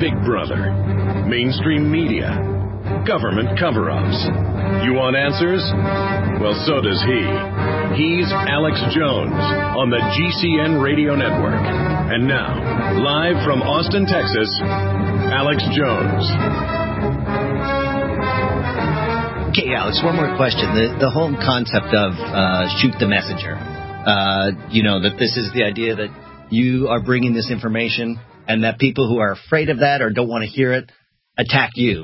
Big Brother, mainstream media, government cover-ups. You want answers? Well, so does he. He's Alex Jones on the GCN Radio Network. And now, live from Austin, Texas, Alex Jones. Okay, Alex, one more question. The whole concept of shoot the messenger, that this is the idea that you are bringing this information and that people who are afraid of that or don't want to hear it attack you.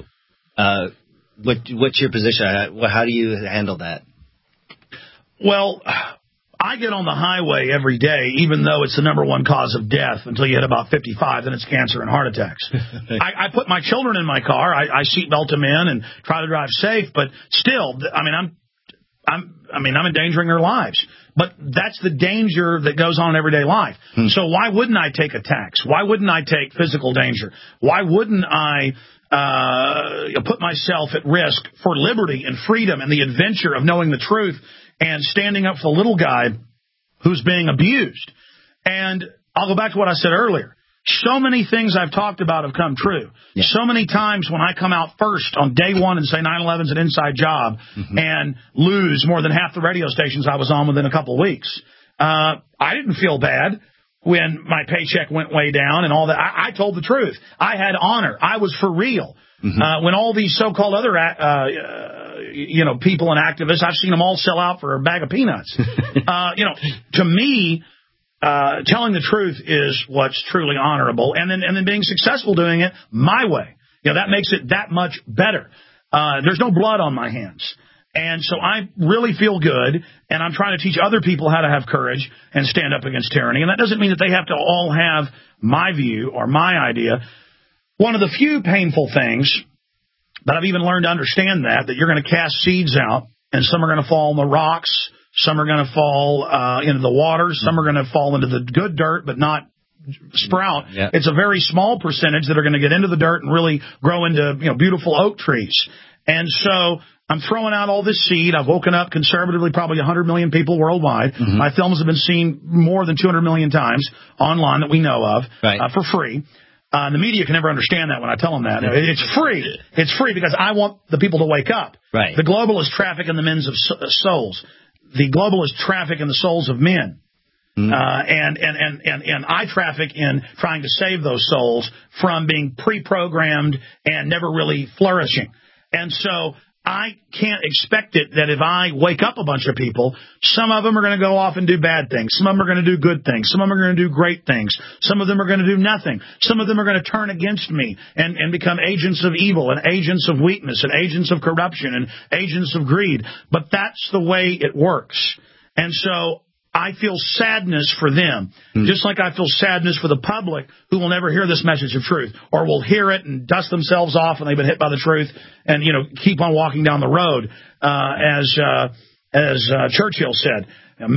What's your position? How do you handle that? Well, I get on the highway every day, even though it's the number one cause of death until you hit about 55, then it's cancer and heart attacks. I put my children in my car. I seatbelt them in and try to drive safe, but still, I'm endangering their lives. But that's the danger that goes on in everyday life. So why wouldn't I take attacks? Why wouldn't I take physical danger? Why wouldn't I put myself at risk for liberty and freedom and the adventure of knowing the truth and standing up for the little guy who's being abused? And I'll go back to what I said earlier. So many things I've talked about have come true. Yeah. So many times when I come out first on day one and say 9/11's an inside job and lose more than half the radio stations I was on within a couple of weeks, I didn't feel bad when my paycheck went way down and all that. I told the truth. I had honor. I was for real. When all these so-called other people and activists, I've seen them all sell out for a bag of peanuts. To me, telling the truth is what's truly honorable, and then being successful doing it my way. That makes it that much better. There's no blood on my hands. And so I really feel good, and I'm trying to teach other people how to have courage and stand up against tyranny. And that doesn't mean that they have to all have my view or my idea. One of the few painful things, but I've even learned to understand that you're going to cast seeds out, and some are going to fall in the rocks, some are going to fall into the water, some are going to fall into the good dirt but not sprout. Yeah. It's a very small percentage that are going to get into the dirt and really grow into beautiful oak trees. And so I'm throwing out all this seed. I've woken up conservatively probably 100 million people worldwide. My films have been seen more than 200 million times online that we know of for free. The media can never understand that when I tell them that. It's free. It's free because I want the people to wake up. Right. The globalists traffic in the men's of souls. The globalists traffic in the souls of men. And I traffic in trying to save those souls from being pre-programmed and never really flourishing. And so I can't expect it that if I wake up a bunch of people, some of them are going to go off and do bad things. Some of them are going to do good things. Some of them are going to do great things. Some of them are going to do nothing. Some of them are going to turn against me and become agents of evil and agents of weakness and agents of corruption and agents of greed. But that's the way it works. And so I feel sadness for them, just like I feel sadness for the public who will never hear this message of truth or will hear it and dust themselves off when they've been hit by the truth and, keep on walking down the road. As Churchill said,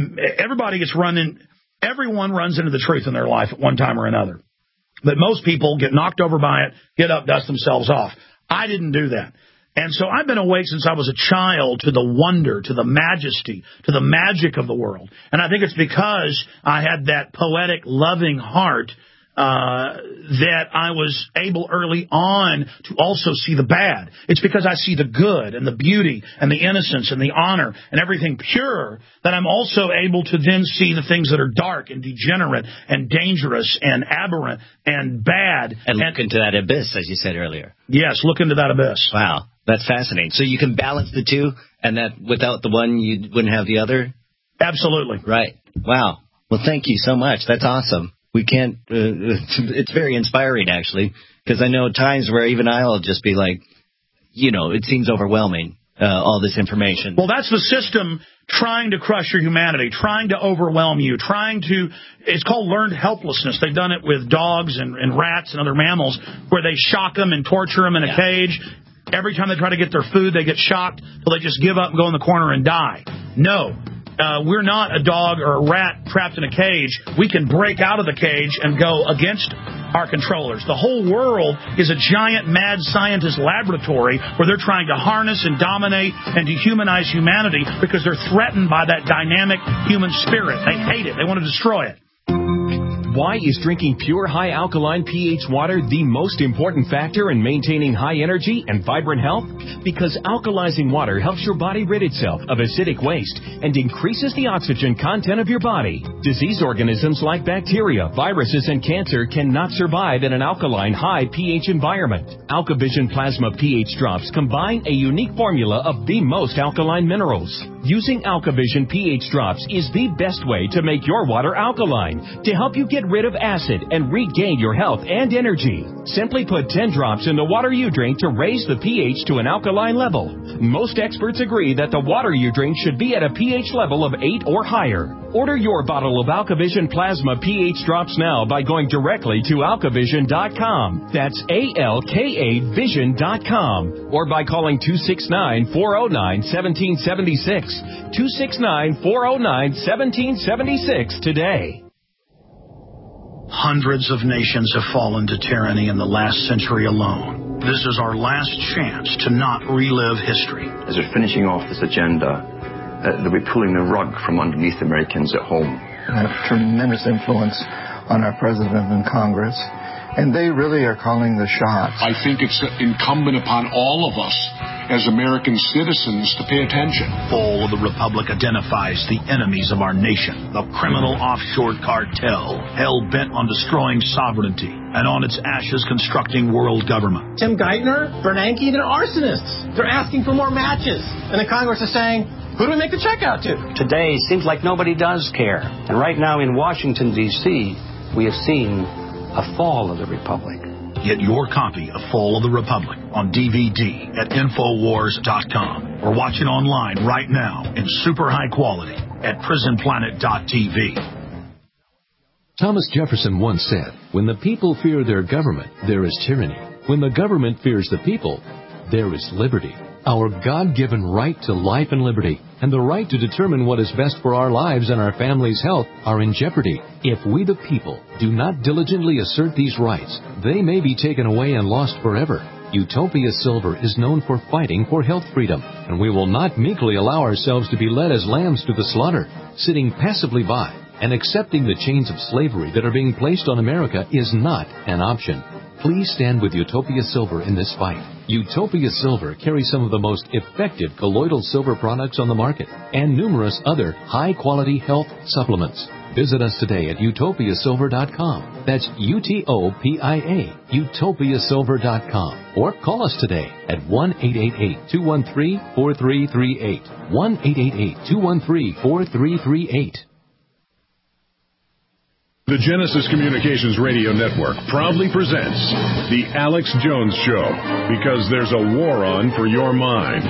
everyone runs into the truth in their life at one time or another. But most people get knocked over by it, get up, dust themselves off. I didn't do that. And so I've been awake since I was a child to the wonder, to the majesty, to the magic of the world. And I think it's because I had that poetic, loving heart that I was able early on to also see the bad. It's because I see the good and the beauty and the innocence and the honor and everything pure that I'm also able to then see the things that are dark and degenerate and dangerous and aberrant and bad. And look into that abyss, as you said earlier. Yes, look into that abyss. Wow, that's fascinating. So you can balance the two, and that without the one, you wouldn't have the other? Absolutely. Right. Wow. Well, thank you so much. That's awesome. We can't, it's very inspiring, actually, because I know times where even I'll just be like, it seems overwhelming, all this information. Well, that's the system trying to crush your humanity, trying to overwhelm you, it's called learned helplessness. They've done it with dogs and rats and other mammals where they shock them and torture them in a cage. Every time they try to get their food, they get shocked till they just give up and go in the corner and die. No. We're not a dog or a rat trapped in a cage. We can break out of the cage and go against our controllers. The whole world is a giant mad scientist laboratory where they're trying to harness and dominate and dehumanize humanity because they're threatened by that dynamic human spirit. They hate it. They want to destroy it. Why is drinking pure high alkaline pH water the most important factor in maintaining high energy and vibrant health? Because alkalizing water helps your body rid itself of acidic waste and increases the oxygen content of your body. Disease organisms like bacteria, viruses, and cancer cannot survive in an alkaline high pH environment. AlkaVision Plasma pH drops combine a unique formula of the most alkaline minerals. Using AlkaVision pH drops is the best way to make your water alkaline, to help you get rid of acid and regain your health and energy. Simply put 10 drops in the water you drink to raise the pH to an alkaline level. Most experts agree that the water you drink should be at a pH level of 8 or higher. Order your bottle of AlkaVision Plasma pH drops now by going directly to alkavision.com. That's ALKA Vision.com. Or by calling 269-409-1776. 269-409-1776 today. Hundreds of nations have fallen to tyranny in the last century alone. This is our last chance to not relive history. As we're finishing off this agenda, they'll be pulling the rug from underneath Americans at home. They have tremendous influence on our president and Congress, and they really are calling the shots. I think it's incumbent upon all of us as American citizens to pay attention. Fall of the Republic identifies the enemies of our nation, the criminal offshore cartel, hell-bent on destroying sovereignty, and on its ashes constructing world government. Tim Geithner, Bernanke, they're arsonists. They're asking for more matches. And the Congress is saying, who do we make the check out to? Today seems like nobody does care. And right now in Washington, D.C., we have seen a fall of the Republic. Get your copy of Fall of the Republic on DVD at Infowars.com or watch it online right now in super high quality at PrisonPlanet.tv. Thomas Jefferson once said, "When the people fear their government, there is tyranny. When the government fears the people, there is liberty." Our God-given right to life and liberty and the right to determine what is best for our lives and our family's health are in jeopardy. If we the people do not diligently assert these rights, they may be taken away and lost forever. Utopia Silver is known for fighting for health freedom, and we will not meekly allow ourselves to be led as lambs to the slaughter. Sitting passively by and accepting the chains of slavery that are being placed on America is not an option. Please stand with Utopia Silver in this fight. Utopia Silver carries some of the most effective colloidal silver products on the market and numerous other high-quality health supplements. Visit us today at utopiasilver.com. That's UTOPIA, utopiasilver.com. Or call us today at 1-888-213-4338. 1-888-213-4338. The Genesis Communications Radio Network proudly presents The Alex Jones Show, because there's a war on for your mind.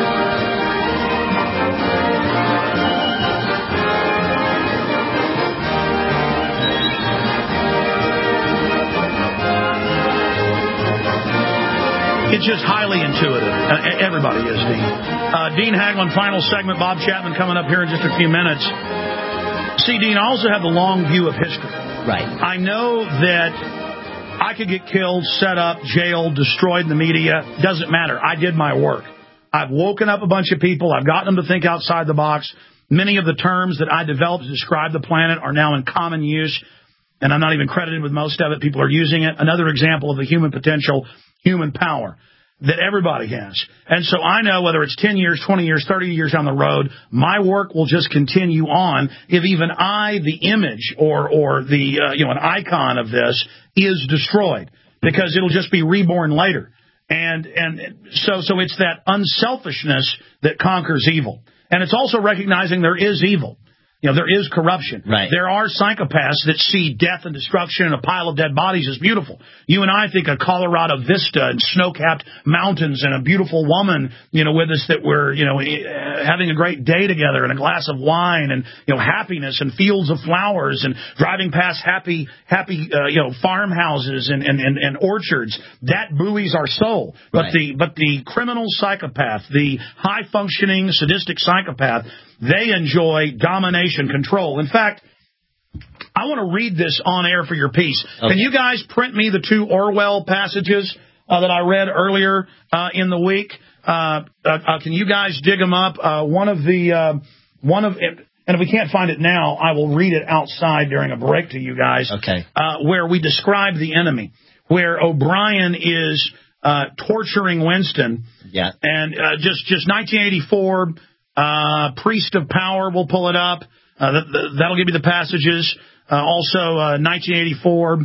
It's just highly intuitive. Everybody is, Dean. Dean Haglund, final segment. Bob Chapman coming up here in just a few minutes. See, Dean, I also have the long view of history. Right. I know that I could get killed, set up, jailed, destroyed in the media. Doesn't matter. I did my work. I've woken up a bunch of people. I've gotten them to think outside the box. Many of the terms that I developed to describe the planet are now in common use, and I'm not even credited with most of it. People are using it. Another example of the human potential, human power that everybody has. And so I know whether it's 10 years, 20 years, 30 years down the road, my work will just continue on if even I, the image or the an icon of this is destroyed, because it'll just be reborn later. And so it's that unselfishness that conquers evil. And it's also recognizing there is evil. You know, there is corruption. Right. There are psychopaths that see death and destruction and a pile of dead bodies as beautiful. You and I think a Colorado vista and snow-capped mountains and a beautiful woman, with us that we're, having a great day together and a glass of wine and, happiness and fields of flowers and driving past happy, farmhouses and orchards. That buoys our soul. Right. But the criminal psychopath, the high-functioning sadistic psychopath, they enjoy domination, control. In fact, I want to read this on air for your peace. Okay. Can you guys print me the 2 Orwell passages that I read earlier in the week? Can you guys dig them up? and if we can't find it now, I will read it outside during a break to you guys. Okay. Where we describe the enemy, where O'Brien is torturing Winston. Yeah. And just 1984, Priest of Power, we'll pull it up. That'll give you the passages. Also, 1984,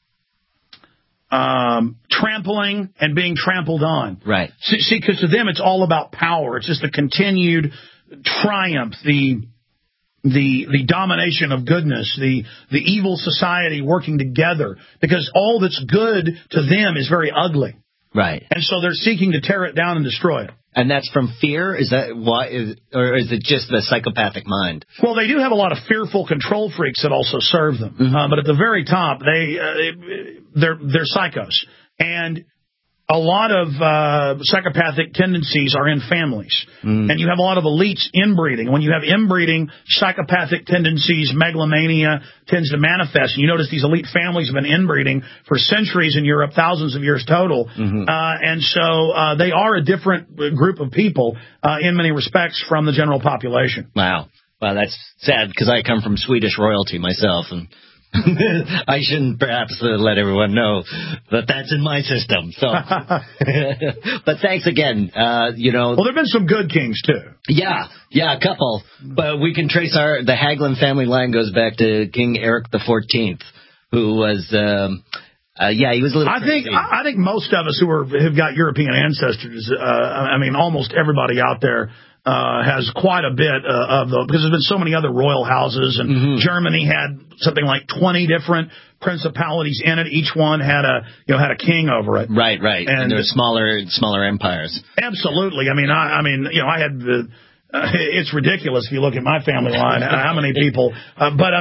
trampling and being trampled on. Right. See, because to them it's all about power. It's just the continued triumph, the domination of goodness, the evil society working together, because all that's good to them is very ugly. Right. And so they're seeking to tear it down and destroy it. And that's from fear? Is that why? Or is it just the psychopathic mind? Well, they do have a lot of fearful control freaks that also serve them. But at the very top, they're psychos. And a lot of psychopathic tendencies are in families. And you have a lot of elites inbreeding. When you have inbreeding, psychopathic tendencies, megalomania tends to manifest. And you notice these elite families have been inbreeding for centuries in Europe, thousands of years total. And so they are a different group of people in many respects from the general population. Wow. Well, that's sad because I come from Swedish royalty myself, and I shouldn't perhaps let everyone know that that's in my system. So, but thanks again. Well, there've been some good kings too. Yeah, a couple. But we can trace the Hagelin family line goes back to King Eric XIV, who was. He was a little. I think most of us who've got European ancestors. Almost everybody out there. Has quite a bit of those, because there's been so many other royal houses, and Germany had something like 20 different principalities in it. Each one had a king over it. Right. And there were smaller empires. Absolutely. I had it's ridiculous if you look at my family line, how many people. But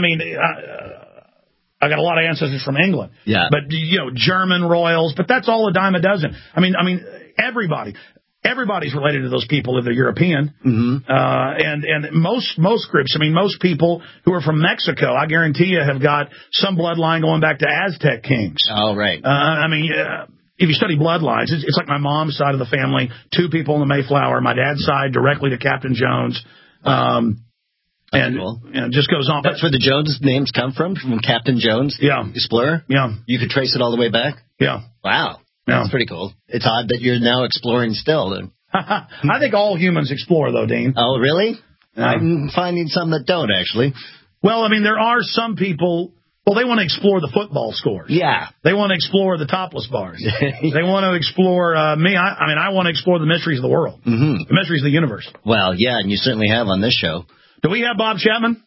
I got a lot of ancestors from England. Yeah. But German royals. But that's all a dime a dozen. Everybody. Everybody's related to those people if they're European. And most groups, most people who are from Mexico, I guarantee you, have got some bloodline going back to Aztec kings. Oh, right. If you study bloodlines, it's like my mom's side of the family, 2 people in the Mayflower, my dad's side directly to Captain Jones. Cool. It just goes on. That's where the Jones names come from Captain Jones? Yeah. Explorer? Yeah. You could trace it all the way back? Yeah. Wow. That's pretty cool. It's odd that you're now exploring still. I think all humans explore, though, Dean. Oh, really? I'm finding some that don't, actually. Well, there are some people, they want to explore the football scores. Yeah. They want to explore the topless bars. They want to explore me. I want to explore the mysteries of the world, the mysteries of the universe. Well, yeah, and you certainly have on this show. Do we have Bob Chapman?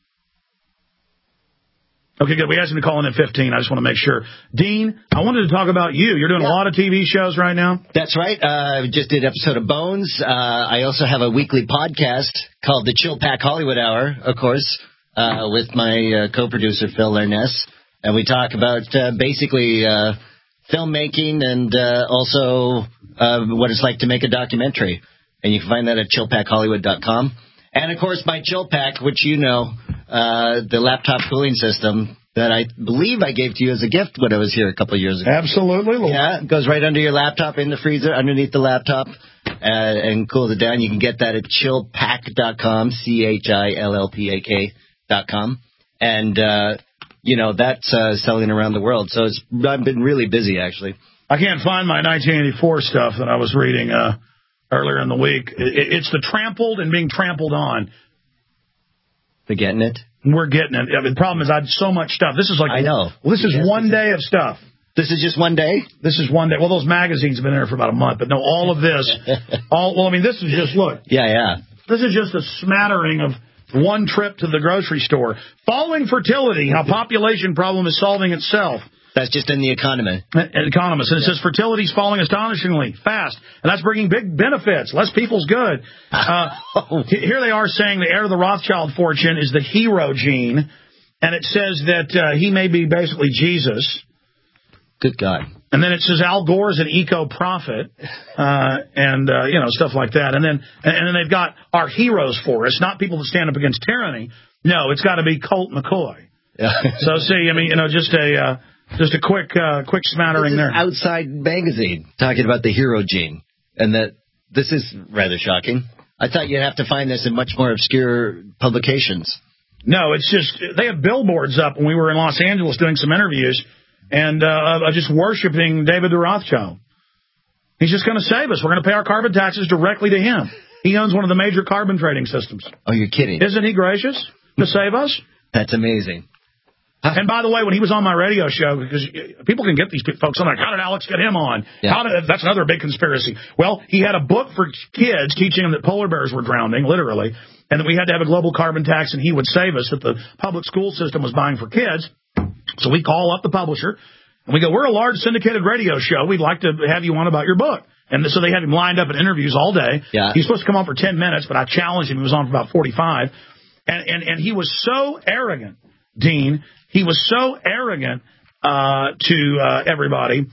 Okay, good. We asked him to call in at 15. I just want to make sure. Dean, I wanted to talk about you. You're doing a lot of TV shows right now. That's right. I just did an episode of Bones. I also have a weekly podcast called the Chill Pack Hollywood Hour, of course, with my co-producer, Phil Larness. And we talk about basically filmmaking and also what it's like to make a documentary. And you can find that at chillpackhollywood.com. And, of course, my Chill Pack, which the laptop cooling system that I believe I gave to you as a gift when I was here a couple of years ago. Absolutely. Yeah, it goes right under your laptop, in the freezer, underneath the laptop, and cools it down. You can get that at chillpack.com, chillpak.com. And, that's selling around the world. So I've been really busy, actually. I can't find my 1984 stuff that I was reading earlier in the week. It's the trampled and being trampled on. They're getting it? We're getting it. The problem is I had so much stuff. This is like, I know. Well, this is one day of stuff. This is just one day? This is one day. Well, those magazines have been there for about a month, but no, all of this. This is just, look. Yeah. This is just a smattering of one trip to the grocery store. Falling fertility, how population problem is solving itself. That's just in The Economist. Economist. And it says fertility's falling astonishingly fast. And that's bringing big benefits. Less people's good. Here they are saying the heir of the Rothschild fortune is the hero gene. And it says that he may be basically Jesus. Good God. And then it says Al Gore is an eco-prophet. And stuff like that. And then they've got our heroes for us, not people that stand up against tyranny. No, it's got to be Colt McCoy. Yeah. So, see, just a quick smattering there. Outside magazine talking about the hero gene, and that this is rather shocking. I thought you'd have to find this in much more obscure publications. No, it's just they have billboards up when we were in Los Angeles doing some interviews, and just worshiping David the Rothschild. He's just going to save us. We're going to pay our carbon taxes directly to him. He owns one of the major carbon trading systems. Oh, you're kidding. Isn't he gracious to save us? That's amazing. And by the way, when he was on my radio show, because people can get these folks, I'm like, how did Alex get him on? Yeah. That's another big conspiracy. Well, he had a book for kids teaching them that polar bears were drowning, literally, and that we had to have a global carbon tax and he would save us, that the public school system was buying for kids. So we call up the publisher, and we go, we're a large syndicated radio show. We'd like to have you on about your book. And so they had him lined up at interviews all day. Yeah. He's supposed to come on for 10 minutes, but I challenged him. He was on for about 45. And he was so arrogant, Dean. He was so arrogant to everybody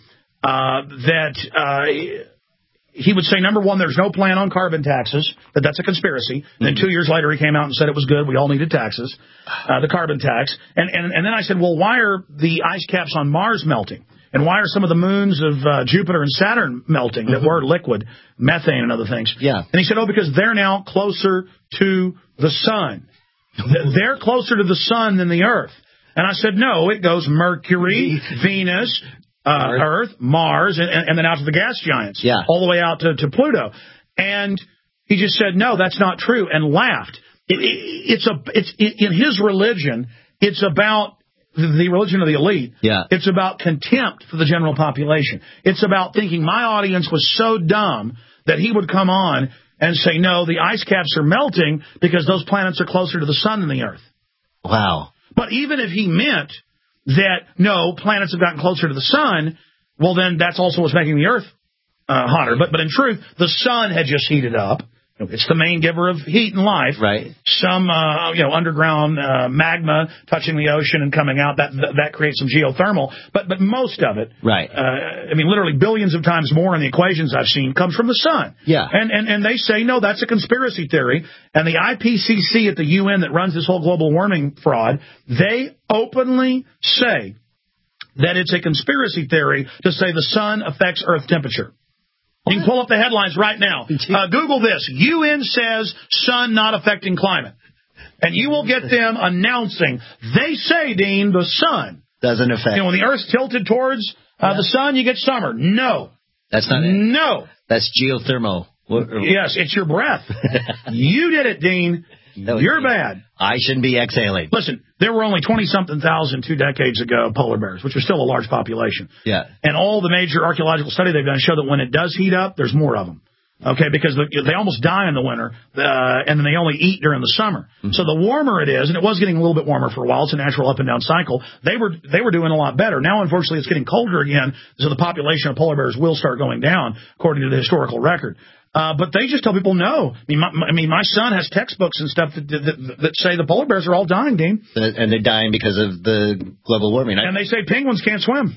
that he would say, number one, there's no plan on carbon taxes, that's a conspiracy. Mm-hmm. Then 2 years later, he came out and said it was good. We all needed taxes, the carbon tax. And then I said, well, why are the ice caps on Mars melting? And why are some of the moons of Jupiter and Saturn melting that were liquid, methane and other things? Yeah. And he said, oh, because they're now closer to the sun. They're closer to the sun than the Earth. And I said, no, it goes Mercury, Venus, Earth, Mars, and then out to the gas giants, all the way out to Pluto. And he just said, no, that's not true, and laughed. It's in his religion, it's about the religion of the elite. Yeah. It's about contempt for the general population. It's about thinking my audience was so dumb that he would come on and say, no, the ice caps are melting because those planets are closer to the sun than the Earth. Wow. But even if he meant that, no, planets have gotten closer to the sun, well, then that's also what's making the Earth hotter. But in truth, the sun had just heated up. It's the main giver of heat and life. Right. Some, underground magma touching the ocean and coming out, that creates some geothermal. But most of it, right. Literally billions of times more in the equations I've seen comes from the sun. Yeah. And they say, no, that's a conspiracy theory. And the IPCC at the UN that runs this whole global warming fraud, they openly say that it's a conspiracy theory to say the sun affects Earth temperature. You can pull up the headlines right now. Google this. UN says sun not affecting climate. And you will get them announcing, they say, Dean, the sun doesn't affect. When the Earth's tilted towards the sun, you get summer. No. That's not it. No. That's geothermal. Yes, it's your breath. You did it, Dean. You're bad. I shouldn't be exhaling. Listen, there were only 20-something thousand 2 decades ago polar bears, which are still a large population. Yeah. And all the major archaeological study they've done show that when it does heat up, there's more of them. Okay, because they almost die in the winter, and then they only eat during the summer. Mm-hmm. So the warmer it is, and it was getting a little bit warmer for a while, it's a natural up and down cycle, they were doing a lot better. Now, unfortunately, it's getting colder again, so the population of polar bears will start going down, according to the historical record. But they just tell people no. My son has textbooks and stuff that say the polar bears are all dying, Dean. And they're dying because of the global warming. And they say penguins can't swim.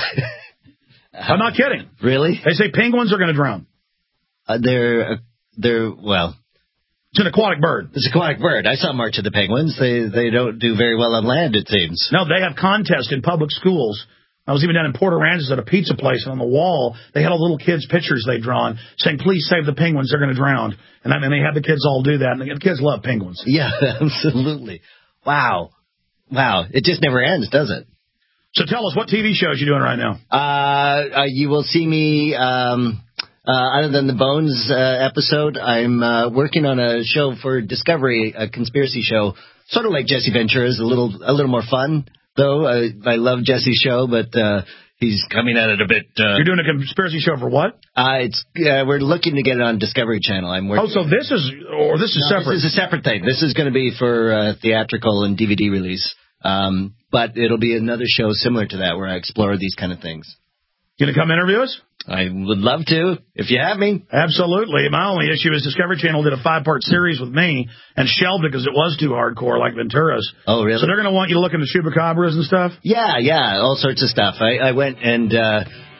I'm not kidding. Really? They say penguins are going to drown. They're well. It's an aquatic bird. It's an aquatic bird. I saw March of the Penguins. They don't do very well on land, it seems. No, they have contests in public schools. I was even down in Port Aransas at a pizza place, and on the wall, they had all little kids' pictures they'd drawn saying, please save the penguins, they're going to drown. And they had the kids all do that, and the kids love penguins. Yeah, absolutely. Wow. It just never ends, does it? So tell us, what TV shows you doing right now? You will see me, other than the Bones episode, I'm working on a show for Discovery, a conspiracy show, sort of like Jesse Ventura's, a little more fun. Though I love Jesse's show, but he's coming at it a bit. You're doing a conspiracy show for what? We're looking to get it on Discovery Channel. I'm working. Oh, so this is separate? This is a separate thing. This is going to be for theatrical and DVD release. But it'll be another show similar to that where I explore these kind of things. You going to come interview us? I would love to, if you have me. Absolutely. My only issue is Discovery Channel did a 5-part series with me and shelved it because it was too hardcore, like Ventura's. Oh, really? So they're going to want you to look into chupacabras and stuff? Yeah, all sorts of stuff. I went and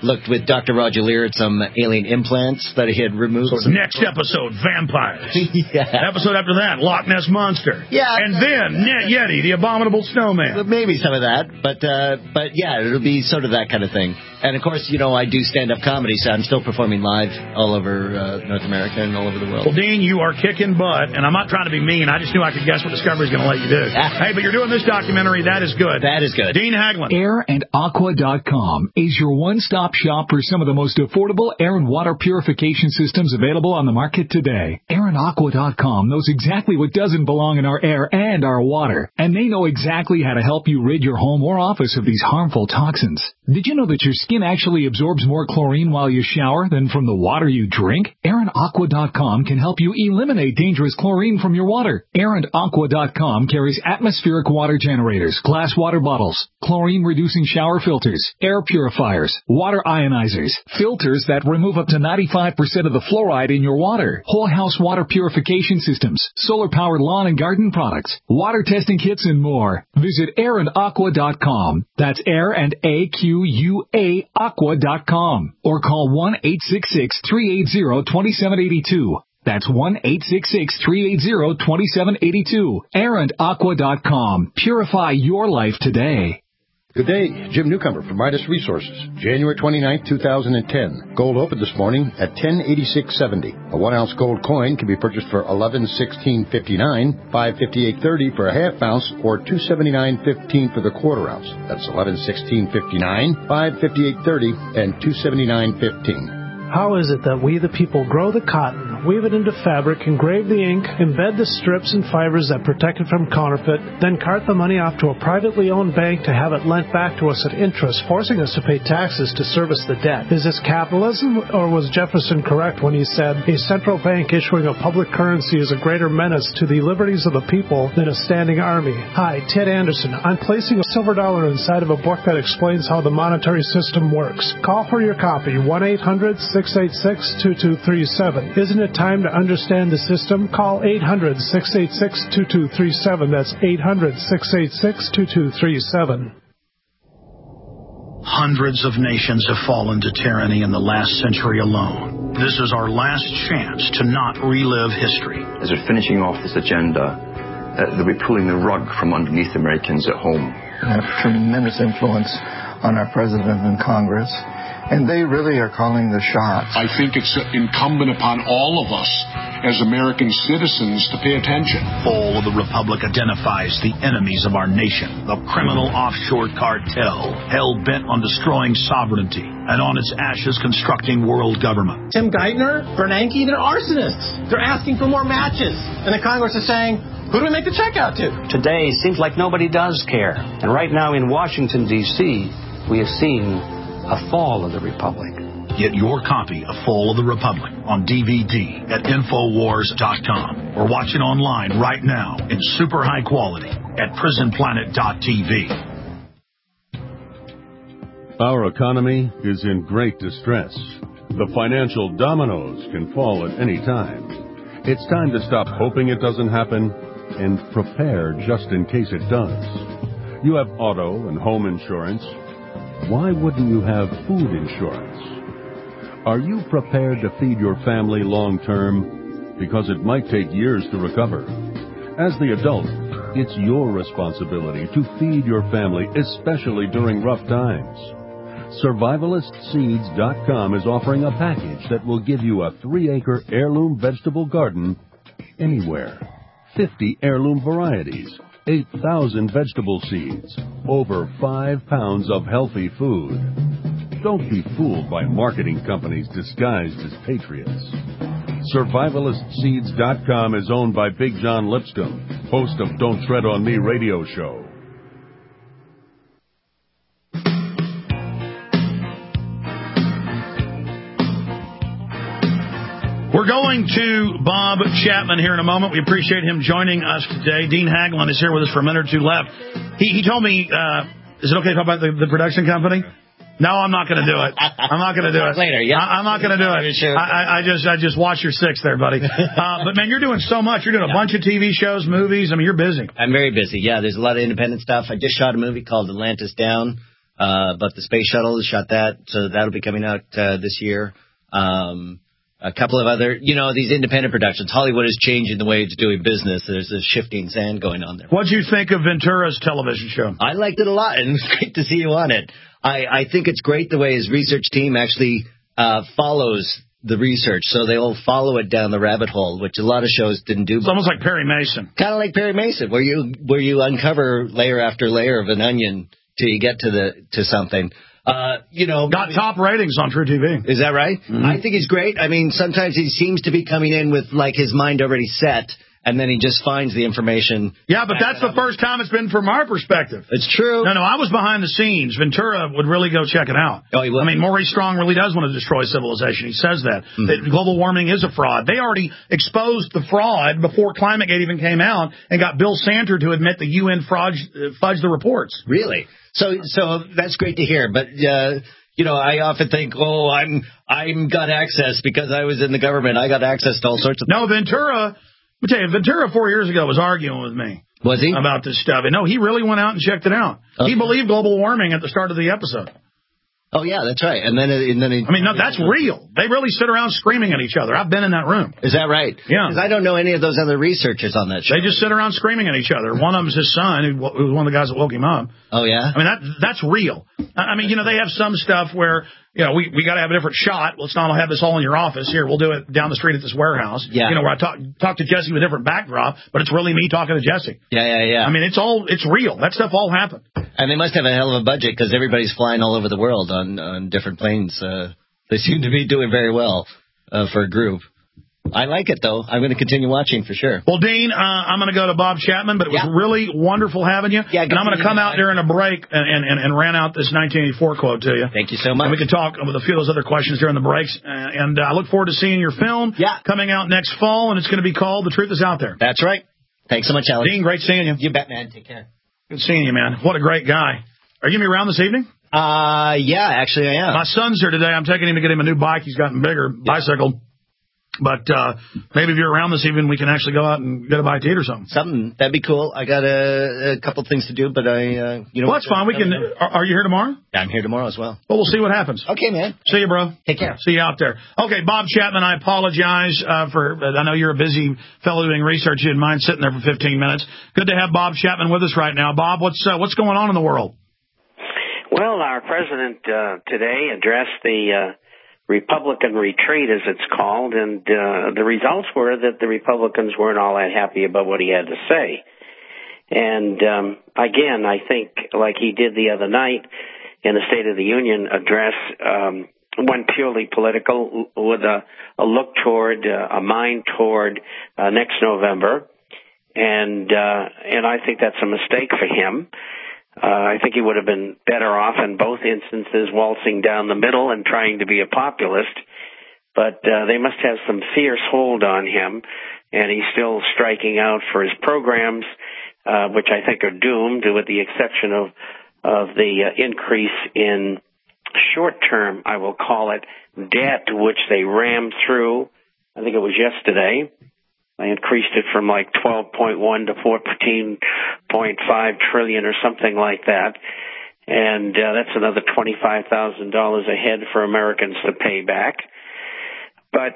looked with Dr. Roger Lear at some alien implants that he had removed. So next episode, vampires. Yeah. Episode after that, Loch Ness Monster. Yeah. And then Net Yeti, the abominable snowman. Well, maybe some of that, but yeah, it'll be sort of that kind of thing. And, of course, you know, I do stand-up comedy, so I'm still performing live all over North America and all over the world. Well, Dean, you are kicking butt, and I'm not trying to be mean. I just knew I could guess what Discovery's going to let you do. Hey, but you're doing this documentary. That is good. That is good. Dean Haglund. AirandAqua.com is your one-stop shop for some of the most affordable air and water purification systems available on the market today. AirandAqua.com knows exactly what doesn't belong in our air and our water, and they know exactly how to help you rid your home or office of these harmful toxins. Did you know that your skin actually absorbs more chlorine while you shower than from the water you drink? AirandAqua.com can help you eliminate dangerous chlorine from your water. AirandAqua.com carries atmospheric water generators, glass water bottles, chlorine-reducing shower filters, air purifiers, water ionizers, filters that remove up to 95% of the fluoride in your water, whole house water purification systems, solar-powered lawn and garden products, water testing kits, and more. Visit AirandAqua.com. That's Air and AQUA Aqua.com, or call 1-866-380-2782. That's 1-866-380-2782. AirandAqua.com. Purify your life today. Good day, Jim Newcomer from Midas Resources. January 29, 2010. Gold opened this morning at $10.8670. A 1-ounce gold coin can be purchased for $11.1659, $5.5830 for a half ounce, or $2.7915 for the quarter ounce. That's $11.1659, $5.5830, and $2.7915. How is it that we, the people, grow the cotton, weave it into fabric, engrave the ink, embed the strips and fibers that protect it from counterfeit, then cart the money off to a privately owned bank to have it lent back to us at interest, forcing us to pay taxes to service the debt? Is this capitalism, or was Jefferson correct when he said, a central bank issuing a public currency is a greater menace to the liberties of the people than a standing army? Hi, Ted Anderson. I'm placing a silver dollar inside of a book that explains how the monetary system works. Call for your copy, 1-800-686-2237. Isn't it time to understand the system? Call 800-686-2237. That's 800-686-2237. Hundreds of nations have fallen to tyranny in the last century alone. This is our last chance to not relive history. As we're finishing off this agenda, they'll be pulling the rug from underneath Americans at home. They have tremendous influence on our president and Congress, and they really are calling the shots. I think it's incumbent upon all of us as American citizens to pay attention. Fall of the Republic identifies the enemies of our nation, the criminal offshore cartel, hell-bent on destroying sovereignty, and on its ashes constructing world government. Tim Geithner, Bernanke, they're arsonists. They're asking for more matches. And the Congress is saying, who do we make the check out to? Today seems like nobody does care. And right now in Washington, D.C., we have seen a fall of the Republic. Get your copy of Fall of the Republic on DVD at Infowars.com or watch it online right now in super high quality at PrisonPlanet.tv. Our economy is in great distress. The financial dominoes can fall at any time. It's time to stop hoping it doesn't happen and prepare just in case it does. You have auto and home insurance. Why wouldn't you have food insurance? Are you prepared to feed your family long term? Because it might take years to recover. As the adult, it's your responsibility to feed your family, especially during rough times. SurvivalistSeeds.com is offering a package that will give you a 3-acre heirloom vegetable garden anywhere. 50 heirloom varieties, 8,000 vegetable seeds, over 5 pounds of healthy food. Don't be fooled by marketing companies disguised as patriots. SurvivalistSeeds.com is owned by Big John Lipscomb, host of Don't Tread on Me radio show. We're going to Bob Chapman here in a moment. We appreciate him joining us today. Dean Haglund is here with us for a minute or two left. He told me, is it okay to talk about the production company? No, I'm not going to do it. I'm not going to do it. Later, yeah. I'm not going to do it. I just watched your 6 there, buddy. But, man, you're doing so much. You're doing a bunch of TV shows, movies. I mean, you're busy. I'm very busy. Yeah, there's a lot of independent stuff. I just shot a movie called Atlantis Down. But the space shuttle has shot that, so that'll be coming out this year. A couple of other, these independent productions. Hollywood is changing the way it's doing business. There's a shifting sand going on there. What do you think of Ventura's television show? I liked it a lot, and it's great to see you on it. I think it's great the way his research team actually follows the research, so they'll follow it down the rabbit hole, which a lot of shows didn't do. It's almost like Perry Mason. Kind of like Perry Mason, where you uncover layer after layer of an onion till you get to something. Got top ratings on True TV. Is that right? Mm-hmm. I think he's great. I mean, sometimes he seems to be coming in with like his mind already set, and then he just finds the information. Yeah, but that's the first time it's been from our perspective. It's true. No, I was behind the scenes. Ventura would really go check it out. Oh, he would. I mean, Maurice Strong really does want to destroy civilization. He says that. That global warming is a fraud. They already exposed the fraud before ClimateGate even came out and got Bill Santer to admit the UN fudged the reports. Really? So that's great to hear. But, I often think, I'm got access because I was in the government. I got access to all sorts of... No, Ventura 4 years ago was arguing with me. Was he? About this stuff. And no, he really went out and checked it out. Okay. He believed global warming at the start of the episode. Oh, yeah, that's right. And then that's real. They really sit around screaming at each other. I've been in that room. Is that right? Yeah. Because I don't know any of those other researchers on that show. They just sit around screaming at each other. One of them's his son, who was one of the guys that woke him up. Oh, yeah? I mean, that's real. I mean, they have some stuff where, we got to have a different shot. Let's not have this all in your office. Here, we'll do it down the street at this warehouse. Yeah. Where I talk to Jesse with a different backdrop, but it's really me talking to Jesse. Yeah. I mean, it's real. That stuff all happened. And they must have a hell of a budget because everybody's flying all over the world on different planes. They seem to be doing very well for a group. I like it, though. I'm going to continue watching for sure. Well, Dean, I'm going to go to Bob Chapman, but it was really wonderful having you. Yeah, and I'm going to come out during a break and ran out this 1984 quote to you. Thank you so much. And we can talk with a few of those other questions during the breaks. And I look forward to seeing your film coming out next fall, and it's going to be called The Truth Is Out There. That's right. Thanks so much, Alex. Dean, great seeing you. You bet, man. Take care. Good seeing you, man. What a great guy. Are you going to be around this evening? Yeah, actually I am. My son's here today. I'm taking him to get him a new bike. He's gotten bigger, bicycle. But maybe if you're around this evening, we can actually go out and get a bite to eat or something. Something. That'd be cool. I got a couple things to do, but well, that's fine. We can. Are you here tomorrow? I'm here tomorrow as well. Well, we'll see what happens. Okay, man. See you, bro. Take care. See you out there. Okay, Bob Chapman, I apologize for, I know you're a busy fellow doing research. You didn't mind sitting there for 15 minutes. Good to have Bob Chapman with us right now. Bob, what's going on in the world? Well, our president today addressed the Republican retreat, as it's called, and the results were that the Republicans weren't all that happy about what he had to say. And again, I think, like he did the other night in the State of the Union address, one purely political with a look toward, a mind toward next November. And I think that's a mistake for him. I think he would have been better off in both instances waltzing down the middle and trying to be a populist. But they must have some fierce hold on him, and he's still striking out for his programs, which I think are doomed, with the exception of the increase in short-term, I will call it, debt, which they rammed through. I think it was yesterday. I increased it from like 12.1 to 14.5 trillion or something like that. And that's another $25,000 a head for Americans to pay back. But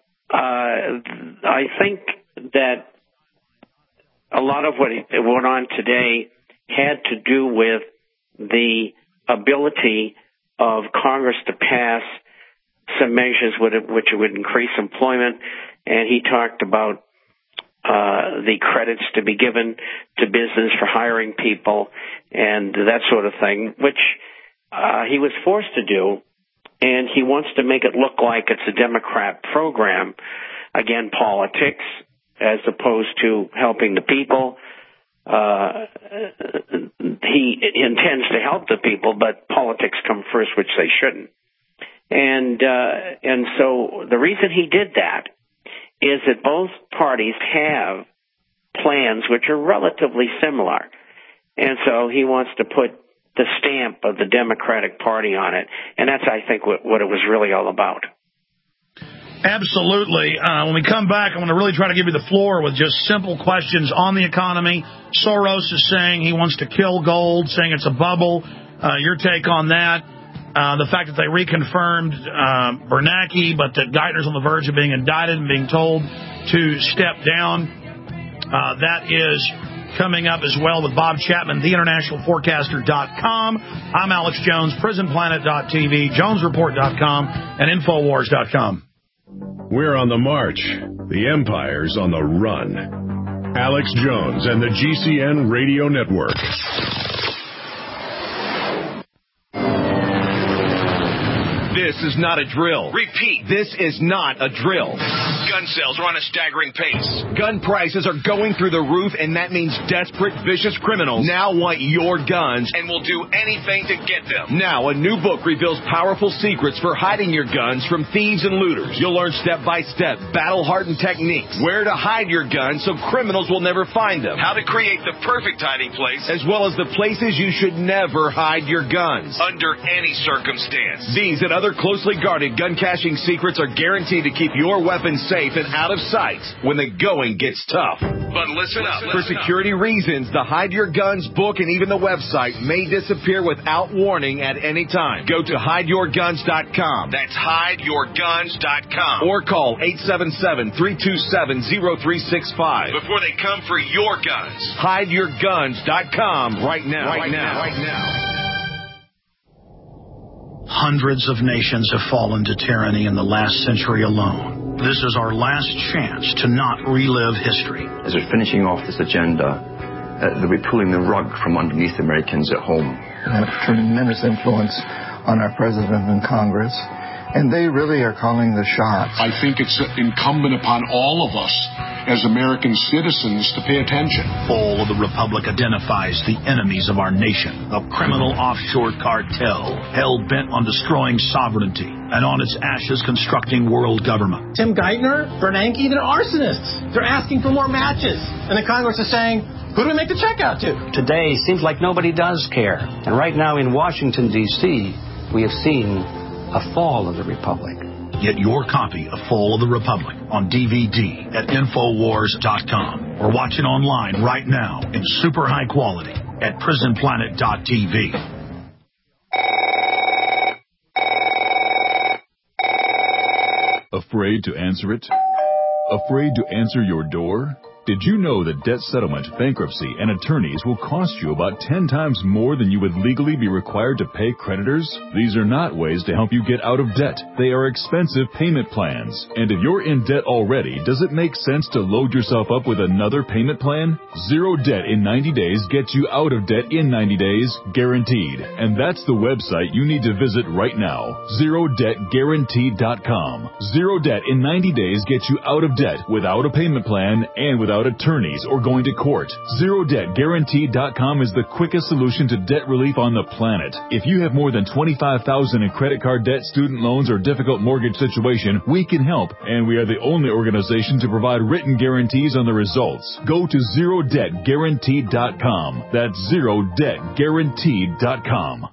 I think that a lot of what went on today had to do with the ability of Congress to pass some measures which would increase employment. And he talked about the credits to be given to business for hiring people and that sort of thing, which he was forced to do. And he wants to make it look like it's a Democrat program. Again, politics as opposed to helping the people. He intends to help the people, but politics come first, which they shouldn't. And so the reason he did that is that both parties have plans which are relatively similar. And so he wants to put the stamp of the Democratic Party on it. And that's, I think, what it was really all about. Absolutely. When we come back, I want to really try to give you the floor with just simple questions on the economy. Soros is saying he wants to kill gold, saying it's a bubble. Your take on that? The fact that they reconfirmed Bernanke, but that Geithner's on the verge of being indicted and being told to step down. That is coming up as well with Bob Chapman, theinternationalforecaster.com. I'm Alex Jones, prisonplanet.tv, jonesreport.com, and infowars.com. We're on the march. The empire's on the run. Alex Jones and the GCN Radio Network. This is not a drill. Repeat, this is not a drill. Gun sales are on a staggering pace. Gun prices are going through the roof, and that means desperate, vicious criminals now want your guns and will do anything to get them. Now, a new book reveals powerful secrets for hiding your guns from thieves and looters. You'll learn step-by-step, battle-hardened techniques, where to hide your guns so criminals will never find them, how to create the perfect hiding place, as well as the places you should never hide your guns, under any circumstance. These and other closely guarded gun caching secrets are guaranteed to keep your weapons safe and out of sight when the going gets tough. But listen up. For security reasons, the Hide Your Guns book and even the website may disappear without warning at any time. Go to hideyourguns.com. That's hideyourguns.com. Or call 877-327-0365 before they come for your guns. Hideyourguns.com right now. Right now. Hundreds of nations have fallen to tyranny in the last century alone. This is our last chance to not relive history. As we're finishing off this agenda, they'll be pulling the rug from underneath Americans at home. They have tremendous influence on our president and Congress, and they really are calling the shots. I think it's incumbent upon all of us as American citizens to pay attention. Fall of the Republic identifies the enemies of our nation, a criminal offshore cartel hell-bent on destroying sovereignty and on its ashes constructing world government. Tim Geithner, Bernanke, they're arsonists. They're asking for more matches. And the Congress is saying, who do we make the check out to? Today seems like nobody does care. And right now in Washington, D.C., we have seen a fall of the Republic. Get your copy of Fall of the Republic on DVD at Infowars.com or watch it online right now in super high quality at prisonplanet.tv. Afraid to answer it? Afraid to answer your door? Did you know that debt settlement, bankruptcy, and attorneys will cost you about 10 times more than you would legally be required to pay creditors? These are not ways to help you get out of debt. They are expensive payment plans. And if you're in debt already, does it make sense to load yourself up with another payment plan? Zero debt in 90 days gets you out of debt in 90 days, guaranteed. And that's the website you need to visit right now. ZeroDebtGuaranteed.com. Zero debt in 90 days gets you out of debt without a payment plan and without attorneys or going to court. ZeroDebtGuaranteed.com is the quickest solution to debt relief on the planet. If you have more than $25,000 in credit card debt, student loans, or difficult mortgage situation, we can help, and we are the only organization to provide written guarantees on the results. Go to ZeroDebtGuaranteed.com. That's ZeroDebtGuaranteed.com.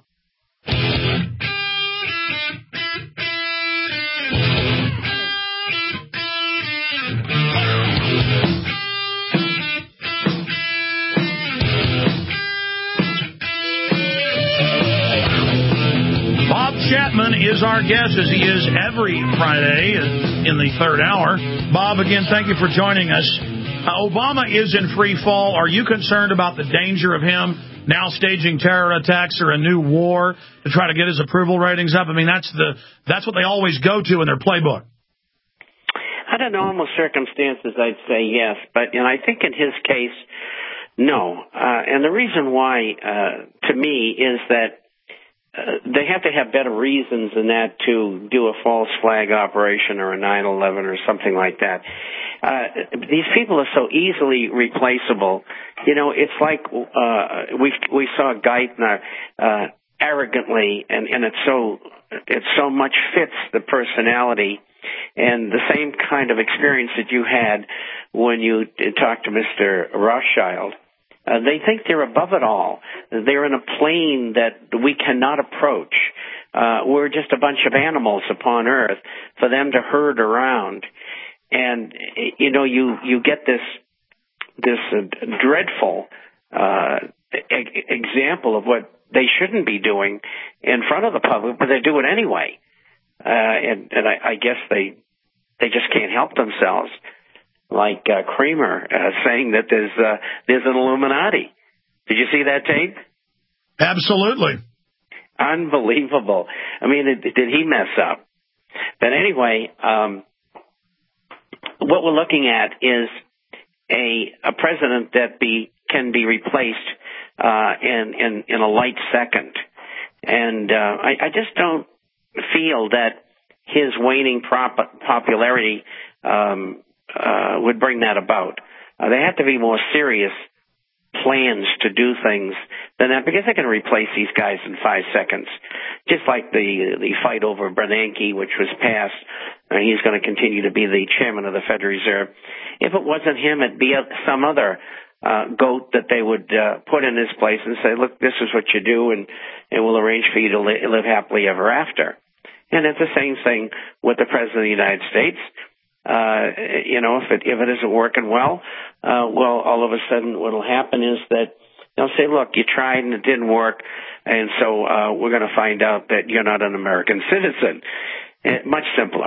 Chapman is our guest, as he is every Friday in the third hour. Bob, again, thank you for joining us. Obama is in free fall. Are you concerned about the danger of him now staging terror attacks or a new war to try to get his approval ratings up? I mean, that's what they always go to in their playbook. Under normal circumstances, I'd say yes, but I think in his case, no. And the reason why, to me, is that they have to have better reasons than that to do a false flag operation or a 9/11 or something like that. These people are so easily replaceable. It's like we saw Geithner arrogantly, and it so much fits the personality and the same kind of experience that you had when you talked to Mr. Rothschild. They think they're above it all. They're in a plane that we cannot approach. We're just a bunch of animals upon Earth for them to herd around. And, you get this dreadful example of what they shouldn't be doing in front of the public, but they do it anyway. And I guess they just can't help themselves. Like Kramer saying that there's an Illuminati. Did you see that tape? Absolutely. Unbelievable. I mean, did he mess up? But anyway, what we're looking at is a president that can be replaced in a light second. And I just don't feel that his waning popularity would bring that about. There have to be more serious plans to do things than that, because they can replace these guys in 5 seconds. Just like the fight over Bernanke, which was passed, he's going to continue to be the chairman of the Federal Reserve. If it wasn't him, it'd be some other goat that they would put in his place and say, look, this is what you do, and we'll arrange for you to live happily ever after. And it's the same thing with the President of the United States. If it isn't working well, all of a sudden what will happen is that they'll say, look, you tried and it didn't work, and so we're going to find out that you're not an American citizen. Much simpler.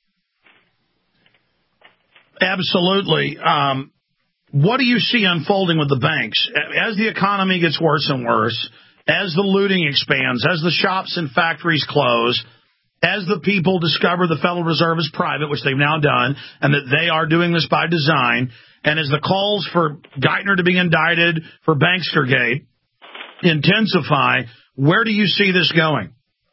Absolutely. What do you see unfolding with the banks? As the economy gets worse and worse, as the looting expands, as the shops and factories close, as the people discover the Federal Reserve is private, which they've now done, and that they are doing this by design, and as the calls for Geithner to be indicted for Bankstergate intensify, where do you see this going?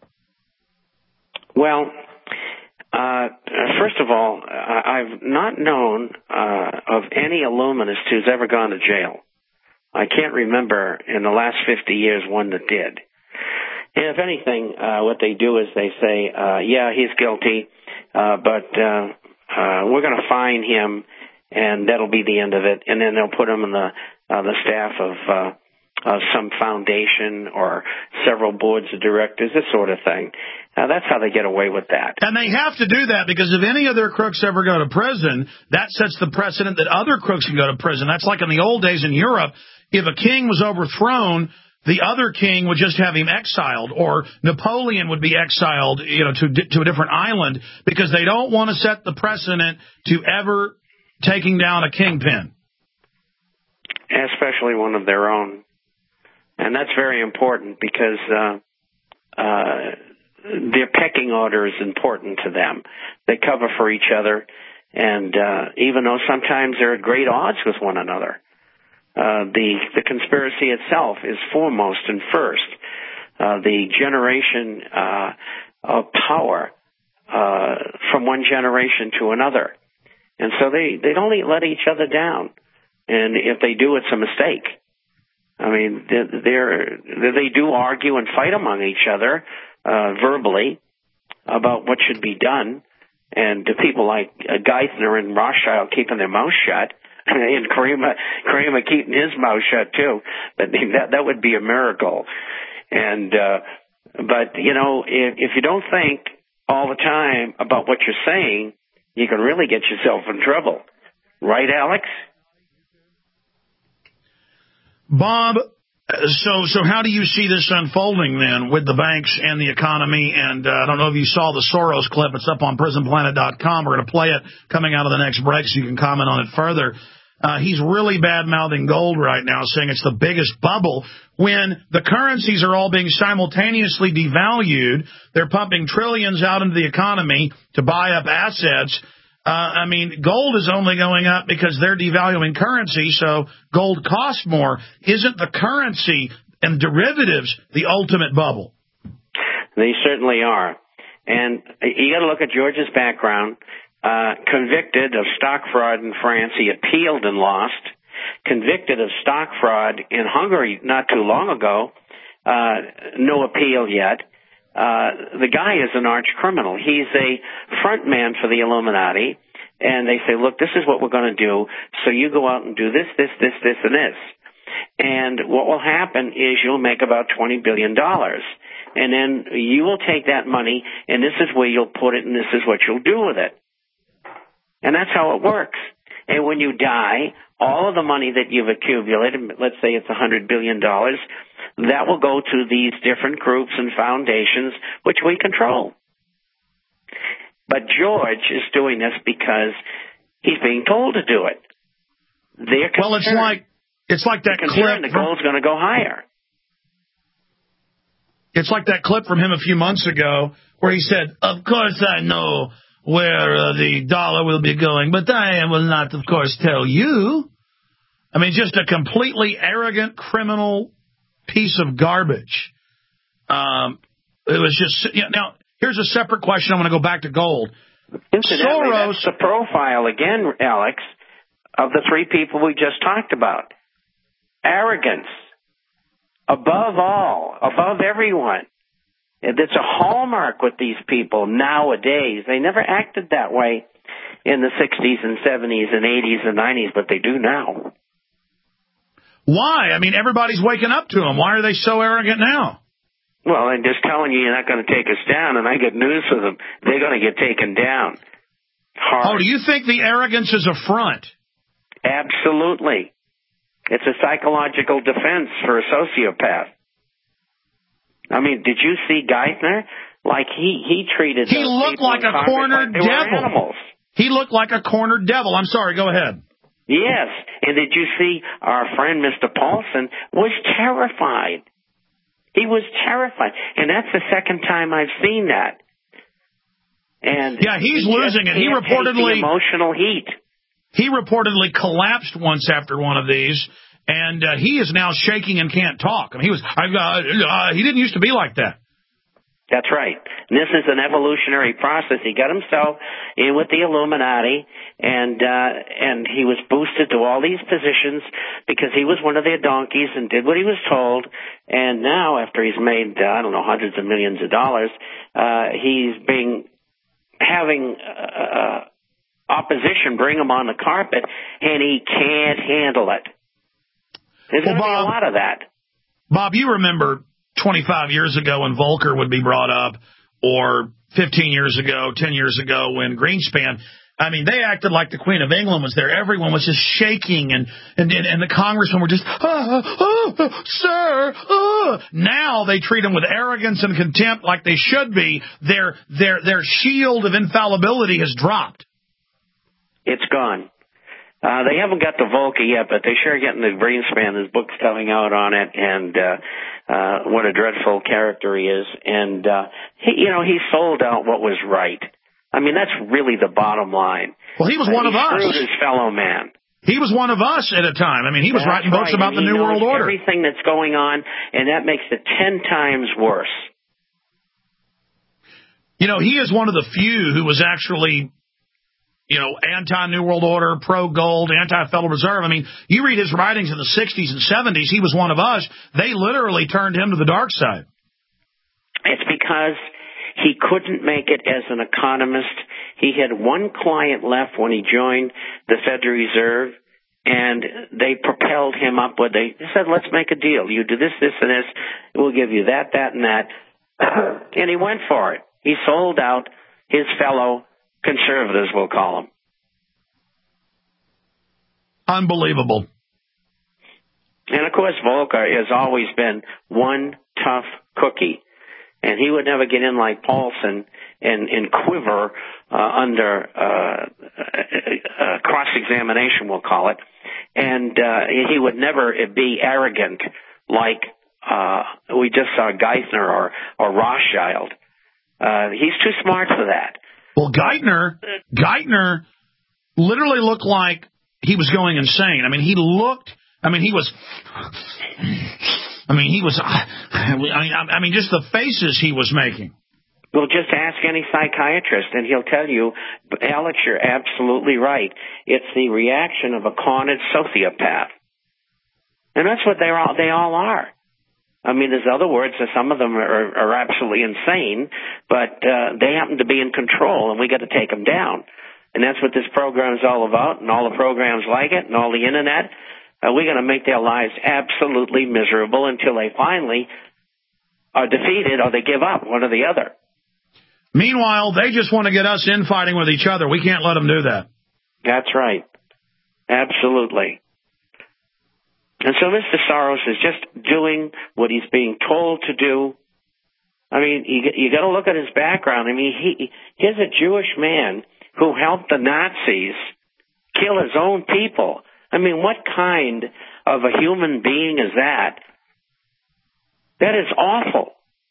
Well, first of all, I've not known of any Illuminist who's ever gone to jail. I can't remember in the last 50 years one that did. And if anything, what they do is they say, yeah, he's guilty, but we're going to fine him, and that'll be the end of it. And then they'll put him in the staff of some foundation or several boards of directors, this sort of thing. That's how they get away with that. And they have to do that because if any of their crooks ever go to prison, that sets the precedent that other crooks can go to prison. That's like in the old days in Europe. If a king was overthrown, the other king would just have him exiled, or Napoleon would be exiled, to a different island, because they don't want to set the precedent to ever taking down a kingpin. Especially one of their own. And that's very important because their pecking order is important to them. They cover for each other, and even though sometimes they're at great odds with one another, the conspiracy itself is foremost and first. The generation of power from one generation to another. And so they don't let each other down. And if they do, it's a mistake. I mean, they do argue and fight among each other verbally about what should be done. And to people like Geithner and Rothschild keeping their mouth shut, and Kramer keeping his mouth shut too. That would be a miracle. And but if you don't think all the time about what you're saying, you can really get yourself in trouble, right, Alex? Bob, so how do you see this unfolding then with the banks and the economy? And I don't know if you saw the Soros clip. It's up on PrisonPlanet.com. We're going to play it coming out of the next break so you can comment on it further. He's really bad-mouthing gold right now, saying it's the biggest bubble when the currencies are all being simultaneously devalued. They're pumping trillions out into the economy to buy up assets. Gold is only going up because they're devaluing currency, so gold costs more. Isn't the currency and derivatives the ultimate bubble? They certainly are. And you got to look at George's background. Convicted of stock fraud in France. He appealed and lost. Convicted of stock fraud in Hungary not too long ago. No appeal yet. The guy is an arch criminal. He's a front man for the Illuminati. And they say, look, this is what we're going to do. So you go out and do this, and this. And what will happen is you'll make about $20 billion. And then you will take that money, and this is where you'll put it, and this is what you'll do with it. And that's how it works. And when you die, all of the money that you've accumulated, let's say it's $100 billion, that will go to these different groups and foundations which we control. But George is doing this because he's being told to do it. Well, it's like that clip. The gold's going to go higher. It's like that clip from him a few months ago where he said, "Of course I know where the dollar will be going, but I will not, of course, tell you." I mean, just a completely arrogant criminal piece of garbage. It was just, now, here's a separate question. I'm going to go back to gold. Incidentally, that's the profile, again, Alex, of the three people we just talked about. Arrogance. Above all, above everyone. It's a hallmark with these people nowadays. They never acted that way in the 60s and 70s and 80s and 90s, but they do now. Why? I mean, everybody's waking up to them. Why are they so arrogant now? Well, I'm just telling you, you're not going to take us down, and I get news for them. They're going to get taken down. Hard. Oh, do you think the arrogance is a front? Absolutely. It's a psychological defense for a sociopath. I mean, did you see Geithner? Like, he treated He looked like a cornered devil. He looked like a cornered devil. I'm sorry, go ahead. Yes. And did you see our friend Mr. Paulson was terrified. He was terrified. And that's the second time I've seen that. And yeah, he's losing it. He reportedly emotional heat. He reportedly collapsed once after one of these, and he is now shaking and can't talk. I mean, he didn't used to be like that. That's right. And this is an evolutionary process. He got himself in with the Illuminati, and he was boosted to all these positions because he was one of their donkeys and did what he was told. And now, after he's made, hundreds of millions of dollars, he's having opposition bring him on the carpet, and he can't handle it. There's going to be a lot of that. Bob, you remember 25 years ago when Volcker would be brought up, or 15 years ago, 10 years ago when Greenspan, I mean, they acted like the Queen of England was there. Everyone was just shaking, and the congressmen were just, sir. Now they treat them with arrogance and contempt like they should be. Their shield of infallibility has dropped. It's gone. They haven't got the Volcker yet, but they're sure getting the Greenspan. His book's coming out on it, and what a dreadful character he is. And he sold out what was right. I mean, that's really the bottom line. Well, he was one of us. He screwed his fellow man. He was one of us at a time. I mean, he was writing books about the New World Order. Everything that's going on, and that makes it 10 times worse. You know, he is one of the few who was actually, anti-New World Order, pro-gold, anti-Federal Reserve. I mean, you read his writings in the 60s and 70s, he was one of us. They literally turned him to the dark side. It's because he couldn't make it as an economist. He had one client left when he joined the Federal Reserve, and they propelled him upward. They said, let's make a deal. You do this, this, and this. We'll give you that, that, and that. And he went for it. He sold out his fellow conservatives, we'll call them. Unbelievable. And, of course, Volcker has always been one tough cookie. And he would never get in like Paulson and quiver under cross-examination, we'll call it. And he would never be arrogant like we just saw Geithner or Rothschild. He's too smart for that. Well, Geithner literally looked like he was going insane. I mean, he was just the faces he was making. Well, just ask any psychiatrist, and he'll tell you, Alex, you're absolutely right. It's the reaction of a cornered sociopath. And that's what they all are. I mean, there's other words that some of them are absolutely insane, but they happen to be in control, and we got to take them down. And that's what this program is all about, and all the programs like it, and all the Internet. We're going to make their lives absolutely miserable until they finally are defeated or they give up, one or the other. Meanwhile, they just want to get us infighting with each other. We can't let them do that. That's right. Absolutely. And so Mr. Soros is just doing what he's being told to do. I mean, you got to look at his background. I mean, he's a Jewish man who helped the Nazis kill his own people. I mean, what kind of a human being is that? That is awful.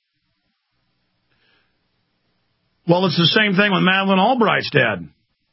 Well, it's the same thing with Madeleine Albright's dad.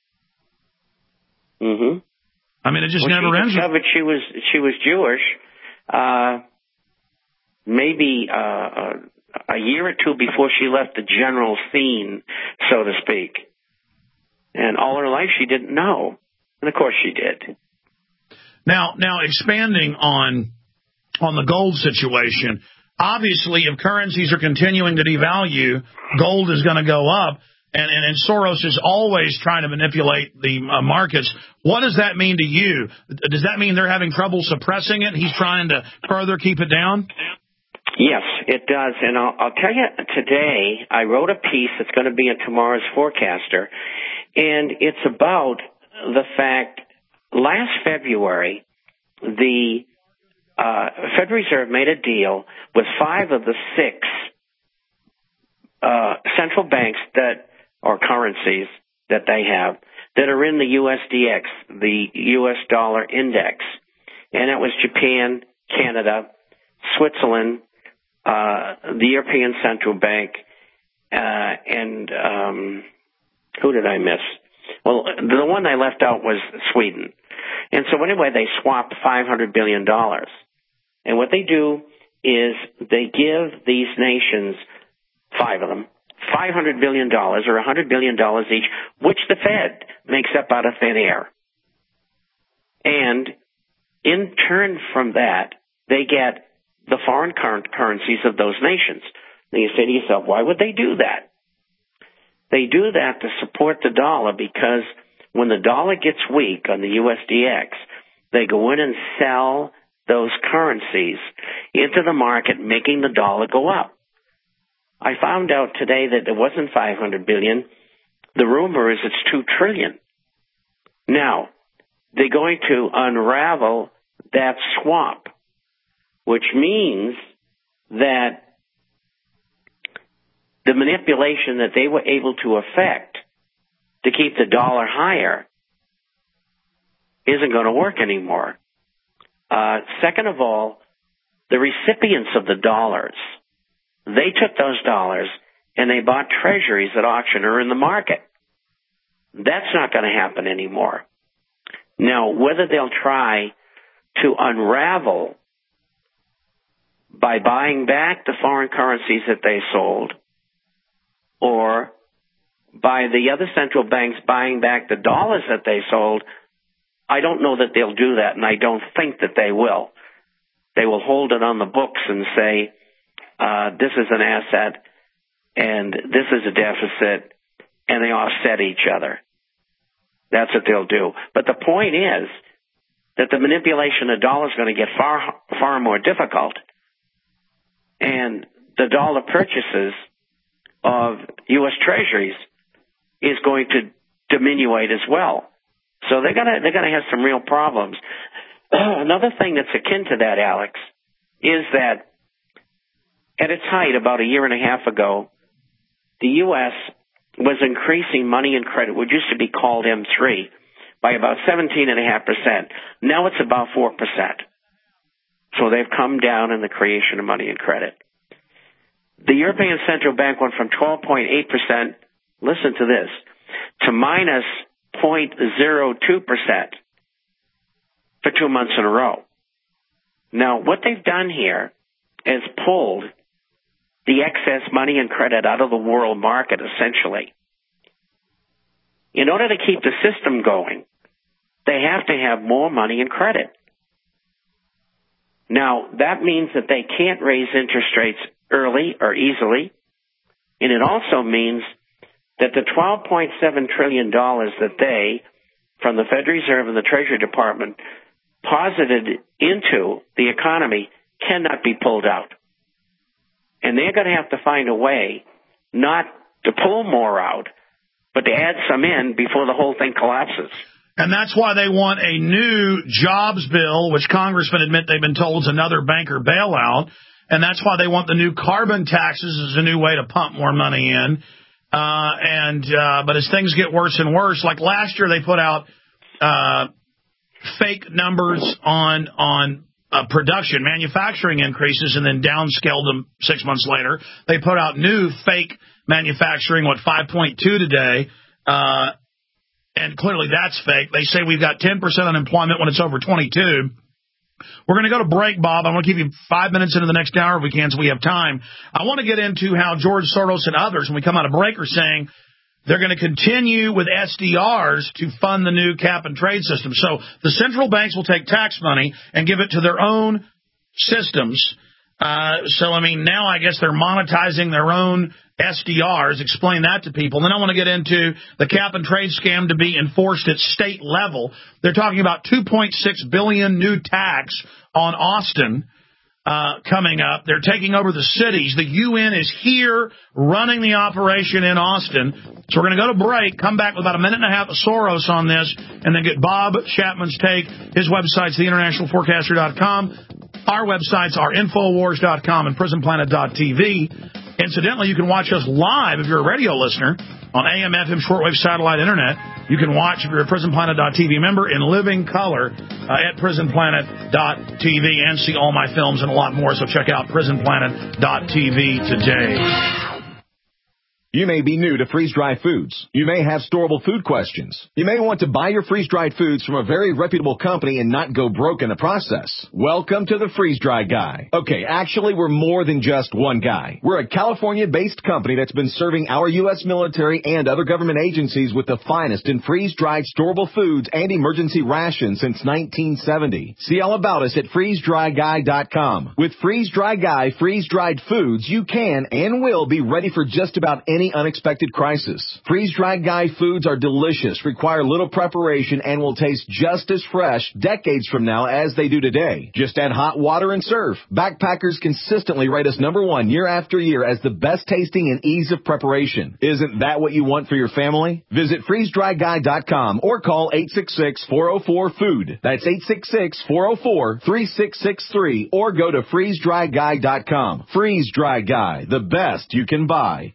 Mm-hmm. I mean, it just never ends. She discovered she was Jewish, maybe a year or two before she left the general scene, so to speak. And all her life she didn't know. And of course she did. Now expanding on the gold situation, obviously if currencies are continuing to devalue, gold is going to go up. And Soros is always trying to manipulate the markets. What does that mean to you? Does that mean they're having trouble suppressing it? He's trying to further keep it down? Yes, it does. And I'll tell you, today I wrote a piece that's going to be in tomorrow's Forecaster. And it's about the fact last February, the Federal Reserve made a deal with 5 of the 6 central banks or currencies that they have that are in the USDX, the US dollar index. And that was Japan, Canada, Switzerland, the European Central Bank, and who did I miss? Well, the one I left out was Sweden. And so anyway, they swapped $500 billion. And what they do is they give these nations, 5 of them, $500 billion or $100 billion each, which the Fed makes up out of thin air. And in turn from that, they get the foreign currencies of those nations. And you say to yourself, why would they do that? They do that to support the dollar because when the dollar gets weak on the USDX, they go in and sell those currencies into the market, making the dollar go up. I found out today that it wasn't $500 billion. The rumor is it's $2 trillion. Now, they're going to unravel that swap, which means that the manipulation that they were able to effect to keep the dollar higher isn't going to work anymore. Second of all, the recipients of the dollars, they took those dollars and they bought treasuries at auction or in the market. That's not going to happen anymore. Now, whether they'll try to unravel by buying back the foreign currencies that they sold, or by the other central banks buying back the dollars that they sold, I don't know that they'll do that, and I don't think that they will. They will hold it on the books and say, this is an asset, and this is a deficit, and they offset each other. That's what they'll do. But the point is that the manipulation of dollar is going to get far more difficult, and the dollar purchases of U.S. Treasuries is going to diminuate as well. So they're going to have some real problems. Another thing that's akin to that, Alex, is that at its height about a year and a half ago, the U.S. was increasing money and credit, which used to be called M3, by about 17.5%. Now it's about 4%. So they've come down in the creation of money and credit. The European Central Bank went from 12.8%, listen to this, to minus 0.02% for 2 months in a row. Now, what they've done here is pulled the excess money and credit out of the world market, essentially. In order to keep the system going, they have to have more money and credit. Now, that means that they can't raise interest rates early or easily, and it also means that the $12.7 trillion that they, from the Federal Reserve and the Treasury Department, posited into the economy cannot be pulled out. And they're going to have to find a way not to pull more out, but to add some in before the whole thing collapses. And that's why they want a new jobs bill, which congressmen admit they've been told is another banker bailout. And that's why they want the new carbon taxes as a new way to pump more money in. But as things get worse and worse, like last year they put out fake numbers on production, manufacturing increases, and then downscaled them 6 months later. They put out new fake manufacturing, 5.2 today, and clearly that's fake. They say we've got 10% unemployment when it's over 22. We're going to go to break, Bob. I'm going to give you 5 minutes into the next hour if we can, so we have time. I want to get into how George Soros and others, when we come out of break, are saying they're going to continue with SDRs to fund the new cap-and-trade system. So the central banks will take tax money and give it to their own systems. Now I guess they're monetizing their own SDRs. Explain that to people. Then I want to get into the cap-and-trade scam to be enforced at state level. They're talking about $2.6 billion new tax on Austin coming up. They're taking over the cities. The UN is here running the operation in Austin. So we're going to go to break, come back with about a minute and a half of Soros on this, and then get Bob Chapman's take. His website's theinternationalforecaster.com. Our websites are Infowars.com and PrisonPlanet.tv. Incidentally, you can watch us live if you're a radio listener on AM, FM, shortwave, satellite, internet. You can watch if you're a PrisonPlanet.tv member in living color at PrisonPlanet.tv and see all my films and a lot more. So check out PrisonPlanet.tv today. You may be new to freeze-dried foods. You may have storable food questions. You may want to buy your freeze-dried foods from a very reputable company and not go broke in the process. Welcome to the Freeze-Dry Guy. Okay, actually, we're more than just one guy. We're a California-based company that's been serving our U.S. military and other government agencies with the finest in freeze-dried storable foods and emergency rations since 1970. See all about us at freezedryguy.com. With Freeze-Dry Guy freeze-dried foods, you can and will be ready for just about any unexpected crisis. Freeze-dried Guy foods are delicious, require little preparation, and will taste just as fresh decades from now as they do today. Just add hot water and serve. Backpackers consistently rate us #1 year after year as the best tasting and ease of preparation. Isn't that what you want for your family? Visit freezedryguy.com or call 866-404-FOOD. That's 866-404-3663 or go to freezedryguy.com. Freeze-Dry Guy, the best you can buy.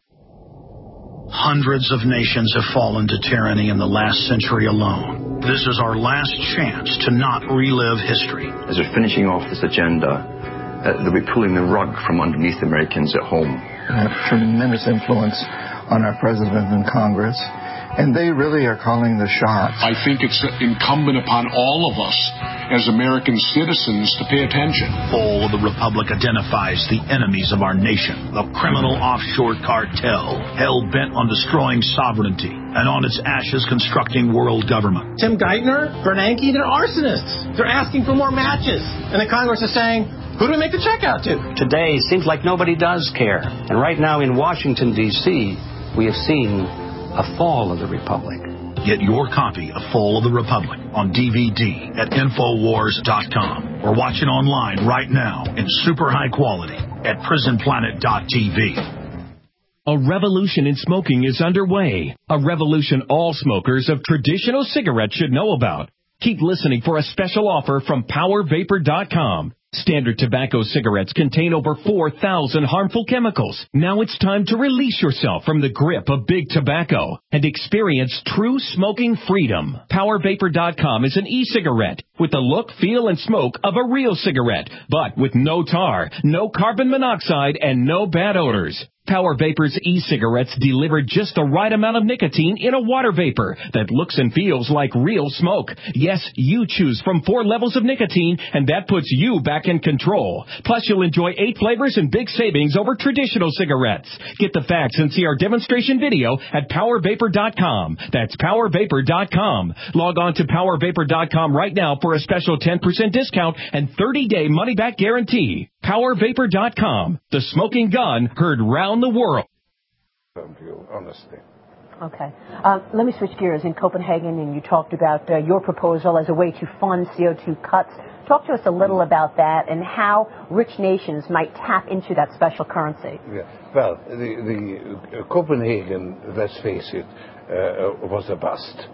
Hundreds of nations have fallen to tyranny in the last century alone. This is our last chance to not relive history. As we're finishing off this agenda, they'll be pulling the rug from underneath Americans at home. Have tremendous influence on our president and Congress, and they really are calling the shots. I think it's incumbent upon all of us as American citizens to pay attention. Fall of the Republic identifies the enemies of our nation, the criminal offshore cartel, hell-bent on destroying sovereignty, and on its ashes constructing world government. Tim Geithner, Bernanke, they're arsonists. They're asking for more matches. And the Congress is saying, who do we make the check out to? Today seems like nobody does care. And right now in Washington, D.C., we have seen a fall of the Republic. Get your copy of Fall of the Republic on DVD at Infowars.com or watch it online right now in super high quality at PrisonPlanet.tv. A revolution in smoking is underway. A revolution all smokers of traditional cigarettes should know about. Keep listening for a special offer from PowerVapor.com. Standard tobacco cigarettes contain over 4,000 harmful chemicals. Now it's time to release yourself from the grip of big tobacco and experience true smoking freedom. PowerVapor.com is an e-cigarette with the look, feel, and smoke of a real cigarette, but with no tar, no carbon monoxide, and no bad odors. Power Vapor's e-cigarettes deliver just the right amount of nicotine in a water vapor that looks and feels like real smoke. Yes, you choose from 4 levels of nicotine, and that puts you back in control. Plus, you'll enjoy 8 flavors and big savings over traditional cigarettes. Get the facts and see our demonstration video at PowerVapor.com. That's PowerVapor.com. Log on to PowerVapor.com right now for a special 10% discount and 30-day money-back guarantee. PowerVapor.com. The smoking gun heard round the world. Honestly. Okay. Let me switch gears. In Copenhagen, and you talked about your proposal as a way to fund CO2 cuts. Talk to us a little about that and how rich nations might tap into that special currency. Yeah. Well, the Copenhagen, let's face it, was a bust.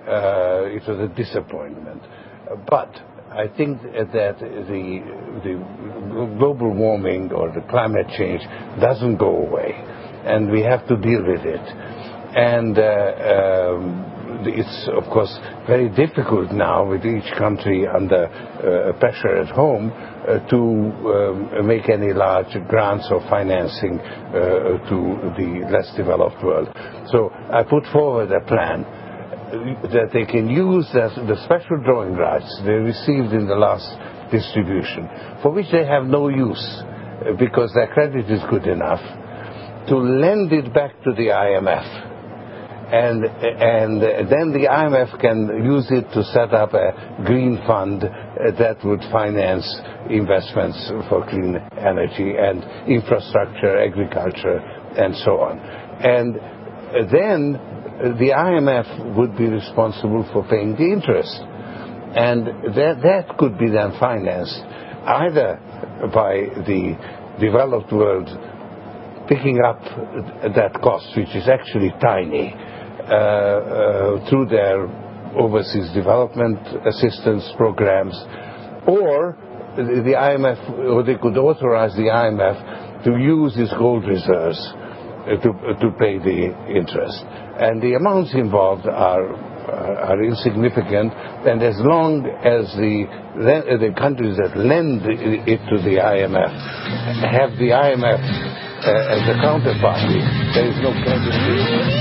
it was a disappointment. But I think that the global warming or the climate change doesn't go away, and we have to deal with it. And it's, of course, very difficult now with each country under pressure at home to make any large grants or financing to the less developed world. So I put forward a plan that they can use the special drawing rights they received in the last distribution, for which they have no use because their credit is good enough, to lend it back to the IMF. And then the IMF can use it to set up a green fund that would finance investments for clean energy and infrastructure, agriculture, and so on. And then the IMF would be responsible for paying the interest. And that could be then financed either by the developed world picking up that cost, which is actually tiny, through their overseas development assistance programs, or the IMF, or they could authorize the IMF to use its gold reserves to pay the interest. And the amounts involved are insignificant, and as long as the countries that lend it to the IMF have the IMF as a counterparty, there is no credit.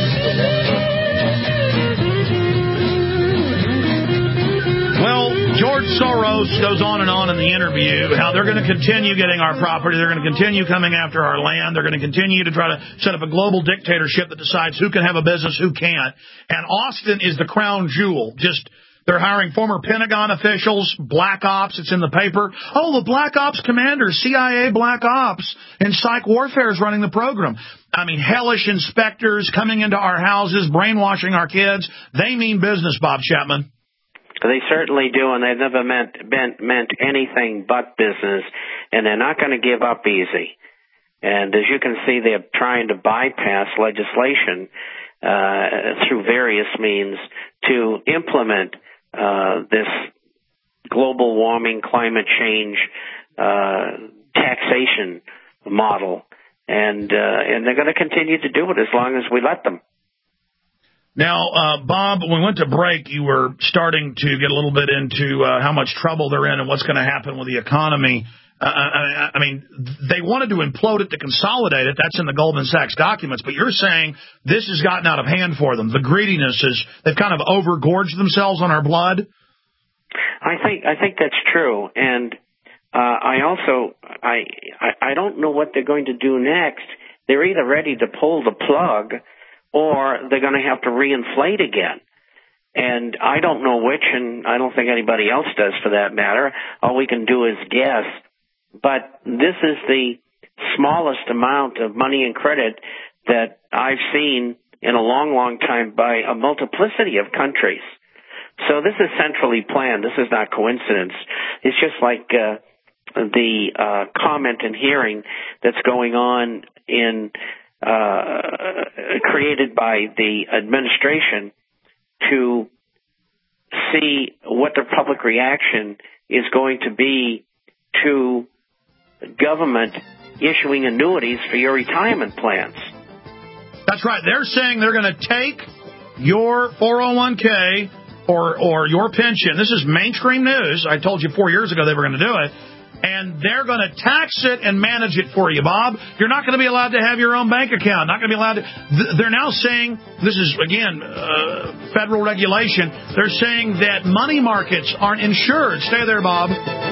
Well, George Soros goes on in the interview how they're going to continue getting our property. They're going to continue coming after our land. They're going to continue to try to set up a global dictatorship that decides who can have a business, who can't. And Austin is the crown jewel. They're hiring former Pentagon officials, Black Ops. It's in the paper. Oh, the Black Ops commander, CIA Black Ops, and Psych Warfare is running the program. I mean, hellish inspectors coming into our houses, brainwashing our kids. They mean business, Bob Chapman. They certainly do, and they've never meant anything but business, and they're not going to give up easy. And as you can see, they're trying to bypass legislation through various means to implement this global warming, climate change, taxation model, and they're going to continue to do it as long as we let them. Now, Bob, when we went to break, you were starting to get a little bit into how much trouble they're in and what's going to happen with the economy. I mean, they wanted to implode it to consolidate it. That's in the Goldman Sachs documents. But you're saying this has gotten out of hand for them. The greediness they've kind of overgorged themselves on our blood. I think that's true. And I don't know what they're going to do next. They're either ready to pull the plug or they're going to have to reinflate again. And I don't know which, and I don't think anybody else does for that matter. All we can do is guess. But this is the smallest amount of money and credit that I've seen in a long, long time by a multiplicity of countries. So this is centrally planned. This is not coincidence. It's just like the comment and hearing that's going on in created by the administration to see what the public reaction is going to be to government issuing annuities for your retirement plans. That's right. They're saying they're going to take your 401k or your pension. This is mainstream news. I told you 4 years ago they were going to do it. And they're going to tax it and manage it for you, Bob. You're not going to be allowed to have your own bank account. Not going to be allowed to. They're now saying, this is, again, federal regulation. They're saying that money markets aren't insured. Stay there, Bob.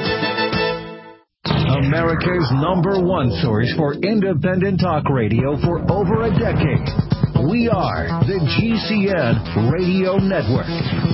America's #1 source for independent talk radio for over a decade. We are the GCN Radio Network.